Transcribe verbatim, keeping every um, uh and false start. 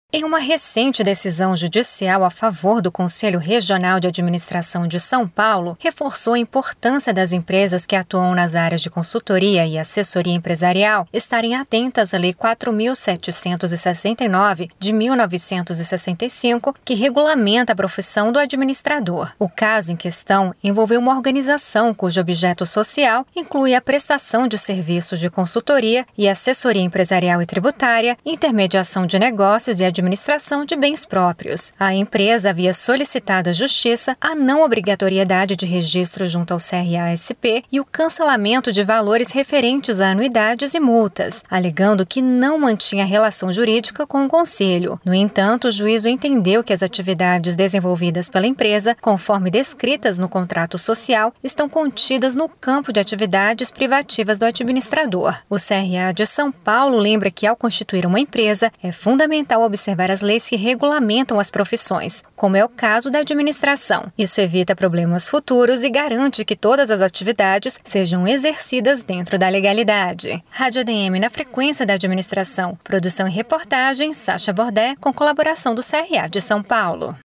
Em uma recente decisão judicial a favor do Conselho Regional de Administração de São Paulo, reforçou a importância das empresas que atuam nas áreas de consultoria e assessoria empresarial estarem atentas à Lei quatro mil setecentos e sessenta e nove, de mil novecentos e sessenta e cinco, que regulamenta a profissão do administrador. O caso em questão envolveu uma organização cujo objeto social inclui a prestação de serviços de consultoria e assessoria empresarial e tributária, intermediação de negócios e administração de bens próprios. A empresa havia solicitado à Justiça a não obrigatoriedade de registro junto ao C R A S P e o cancelamento de valores referentes a anuidades e multas, alegando que não mantinha relação jurídica com o Conselho. No entanto, o juízo entendeu que as atividades desenvolvidas pela empresa, conforme descritas no contrato social, estão contidas no campo de atividades privativas do administrador. O C R A de São Paulo lembra que, ao constituir uma empresa, é fundamental observar observar as leis que regulamentam as profissões, como é o caso da administração. Isso evita problemas futuros e garante que todas as atividades sejam exercidas dentro da legalidade. Rádio A D M na frequência da administração. Produção e reportagem, Sacha Bordé, com colaboração do C R A de São Paulo.